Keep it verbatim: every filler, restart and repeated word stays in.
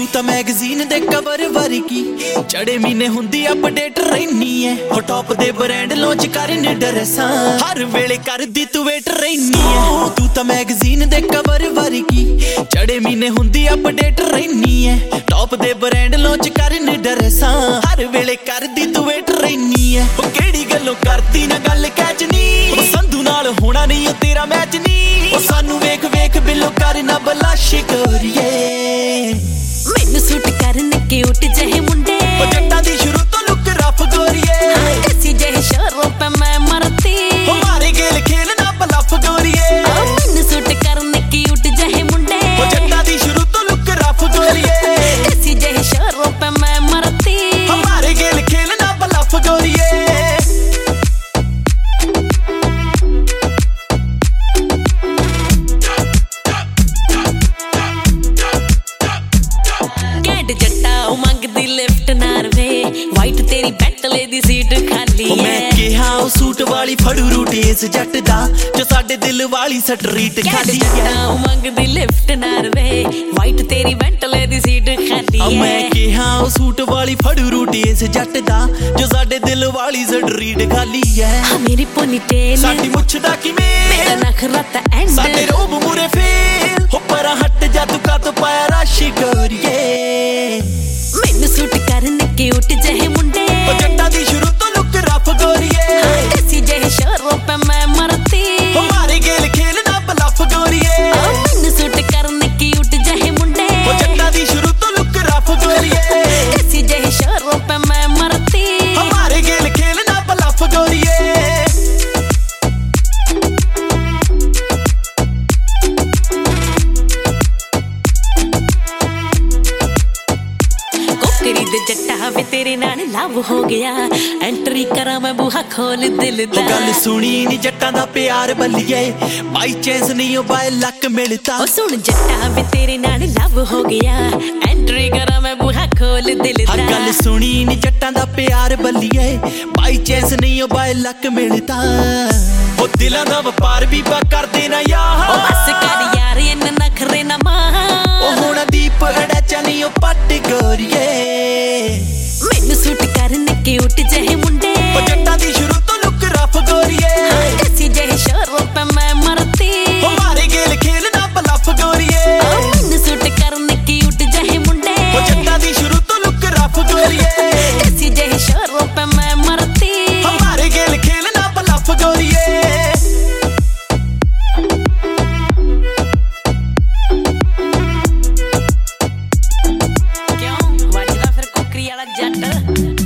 ਤਾਂ ਮੈਗਜ਼ੀਨ ਦੇ ਕਵਰ ਵਰਗੀ ਚੜੇ ਮਹੀਨੇ ਹੁੰਦੀ ਅਪਡੇਟ ਰਹਿਨੀ ਐ ਹੋ ਟੌਪ ਦੇ ਬ੍ਰਾਂਡ ਲਾਂਚ ਕਰਨ ਡਰਸਾਂ ਹਰ ਵੇਲੇ ਕਰਦੀ ਤੂੰ ਵੇਟ ਰਹਿਨੀ ਐ ਤੂੰ ਤਾਂ ਮੈਗਜ਼ੀਨ ਦੇ ਕਵਰ ਵਰਗੀ ਚੜੇ ਮਹੀਨੇ ਹੁੰਦੀ ਅਪਡੇਟ ਰਹਿਨੀ ਐ ਟੌਪ ਦੇ ਬ੍ਰਾਂਡ ਲਾਂਚ ਕਰਨ ਡਰਸਾਂ ਹਰ ਵੇਲੇ ਕਰਦੀ ਤੂੰ ਵੇਟ ਰਹਿਨੀ ਐ ਉਹ ਕਿਹੜੀ ਗੱਲੋਂ ਕਰਦੀ ਨਾ ਗੱਲ ਕੈਚ ਨੀ ਉਹ ਸੰਧੂ ਨਾਲ ਹੋਣਾ ਨਹੀਂ ਉਹ ਤੇਰਾ ਮੈਚ ਨੀ ਉਹ ਸਾਨੂੰ ਵੇਖ ਵੇਖ ਬਿੱਲੋ ਕਰਨਾ ਬਲਾਸ਼ ਕਰੀਏ ਮੈਨੂੰ ਸੂਟ ਕਰਨ ਕਿਊਟ ਜਿਹੇ ਮੁੰਡੇ ਉਹ ਜੱਟਾਂ ਦੀ ਸ਼ੁਰੂ ਤੋਂ ਲੁੱਕ ਰਫ ਗੋਰੀਏ ਐਸੀ ਜਿਹੇ ਸ਼ੋਰੋਂ ਪੇ ਮੈਂ ਮਰਤੀ ਹਮਾਰੇ ਗੇਲ ਖੇਲਣਾ ਬਲਫ ਗੋਰੀਏ ਮੈਨੂੰ ਸੂਟ ਕਰਨ ਕਿਊਟ ਜਿਹੇ ਮੁੰਡੇ ਉਹ ਜੱਟਾਂ ਦੀ ਸ਼ੁਰੂ ਤੋਂ ਲੁੱਕ ਰਫ ਗੋਰੀਏ ਐਸੀ ਜਿਹੇ ਸ਼ੋਰੋਂ ਪੇ ਮੈਂ ਮਰਤੀ ਹਮਾਰੇ ਗੇਲ ਖੇਲਣਾ ਬਲਫ ਗੋਰੀਏ ਮੰਗਦੀ ਲਿਫਟ ਨਾ ਰਵੇ ਵਾਈਟ ਤੇਰੀ ਬੈਂਟਲੇ ਦੀ ਸੀਟ ਖਾਲੀ ਐ ਮੈਂ ਕਿਹਾ ਉਹ ਸੂਟ ਵਾਲੀ ਫੜੂ ਰੂਟ ਇਸ ਜੱਟ ਦਾ ਜੋ ਸਾਡੇ ਦਿਲ ਵਾਲੀ ਸਟਰੀਟ ਖਾਲੀ ਐ ਮੰਗਦੀ ਲਿਫਟ ਨਾ ਰਵੇ ਵਾਈਟ ਤੇਰੀ ਬੈਂਟਲੇ ਦੀ ਸੀਟ ਖਾਲੀ ਐ ਮੈਂ ਕਿਹਾ ਉਹ ਸੂਟ ਵਾਲੀ ਫੜੂ ਰੂਟ ਇਸ ਜੱਟ ਦਾ ਜੋ ਸਾਡੇ ਦਿਲ ਵਾਲੀ ਸਟਰੀਟ ਖਾਲੀ ਐ ਮੇਰੀ ਪੋਨੀਟੇਲ ਸਾਡੀ ਮੁੱਛ ਦਾ ਕਿਵੇਂ ਮੇਰਾ ਨਖਰਾ ਤਾਂ ਐਂਡ ਸਾਡੇ ਰੋਬ ਮੂਰੇ ਫੇਲ ਹੋ ਪਰਾਂ ਹਟ ਜਾ ਤੂੰ ਕਾ ਤੋਂ ਪਾਇਆ ਰਾਸ਼ੀ ਗੋਰੀਏ ਮੈਨੂੰ ਸੂਟ ਕਰਨ ਕਿਊਟ ਜਿਹੇ ਮੁੰਡੇ ਉਹ ਜੱਟਾਂ ਦੀ ਸ਼ੁਰੂ ਤੋਂ ਲੁੱਕ ਰਫ ਗੋਰੀਏ ਐਸੀ ਜਿਹੇ ਸ਼ੋਰੋਂ ਪੇ ਮੈਂ ਮਰਤੀ ਹਮਾਰੇ ਗੇਲ ਖੇਲਣਾ ਬਲਫ ਗੋਰੀਏ ਮੈਨੂੰ ਸੂਟ ਕਰਨ ਕਿਊਟ ਜਿਹੇ ਮੁੰਡੇ ਉਹ ਜੱਟਾਂ ਦੀ ਸ਼ੁਰੂ ਤੋਂ ਲੁੱਕ ਰਫ ਗੋਰੀਏ ਐਸੀ ਜਿਹੇ ਸ਼ੋਰੋਂ ਪੇ ਮੈਂ ਮਰਤੀ ਹਮਾਰੇ ਗੇਲ ਖੇਲਣਾ ਬਲਫ ਗੋਰੀਏ ਕੋਕਰੀ ਦੇ ਜੱਟਾ ਵੇ ਤੇਰੇ ਨਾਲ ਲਵ ਹੋ ਗਿਆ ਐਂਟਰੀ ਕਰਾਂ ਮੈਂ ਬੂਹਾ ਖੋਲ ਦਿਲ ਦਾ ਗੱਲ ਸੁਣੀ ਨੀ ਜੱਟਾਂ ਦਾ ਪਿਆਰ ਬੱਲੀਏ ਬਾਈ ਚਾਂਸ ਨਹੀਂ ਉਹ ਬਾਏ ਲੱਕ ਮਿਲਦਾ ਉਹ ਸੁਣ ਜੱਟਾ ਵੇ ਤੇਰੇ ਨਾਲ ਲਵ ਹੋ ਗਿਆ ਐਂਟਰੀ ਕਰਾਂ ਮੈਂ ਬੂਹਾ ਖੋਲ ਦਿਲ ਦਾ ਗੱਲ ਸੁਣੀ ਨੀ ਜੱਟਾਂ ਦਾ ਪਿਆਰ ਬੱਲੀਏ ਬਾਈ ਚਾਂਸ ਨਹੀਂ ਉਹ ਬਾਏ ਲੱਕ ਮਿਲਦਾ ਉਹ ਦਿਲਾਂ ਦਾ ਵਪਾਰ ਵੀ ਬਾ ਕਰਦੇ ਨਾ ਯਾਰ ਉਹ ਬਸ ਕਰ ਯਾਰ ਇਹਨਾਂ ਨਖਰੇ ਨਾ ਮਾਂ ਉਹ ਹੁਣ ਦੀਪ ਅੜਾਚਾ ਨਹੀਂ ਉਹ ਪੱਟ ਗੋਰੀਏ ਮੈਨੂੰ ਸੂਟ ਕਰਨ ਕਿਊਟ ਜਿਹੇ ਮੁੰਡੇ ਉਹ ਜੱਟਾਂ ਦੀ ਸ਼ੁਰੂ ਤੋਂ ਲੁੱਕ ਰਫ ਗੋਰੀਏ ਐਸੀ ਜਿਹੇ ਸ਼ੋਰੋਂ ਪੇ ਮੈਂ ਮਰਤੀ ਹਮਾਰੇ ਗੇਲ ਖੇਲਣਾ ਬਲਫ ਗੋਰੀਏ ਮੈਨੂੰ ਸੂਟ ਕਰਨ ਕਿਊਟ ਜਿਹੇ ਮੁੰਡੇ ਉਹ ਜੱਟਾਂ ਦੀ ਸ਼ੁਰੂ ਤੋਂ ਲੁੱਕ ਰਫ ਗੋਰੀਏ ਐਸੀ ਜਿਹੇ ਸ਼ੋਰੋਂ ਪੇ ਮੈਂ ਮਰਤੀ ਹਮਾਰੇ ਗੇਲ ਖੇਲਣਾ ਬਲਫ ਗੋਰੀਏ ਕਿਉਂ ਵੱਜਦਾ ਫਿਰ ਕੋਕਰੀ ਵਾਲਾ ਜੱਟ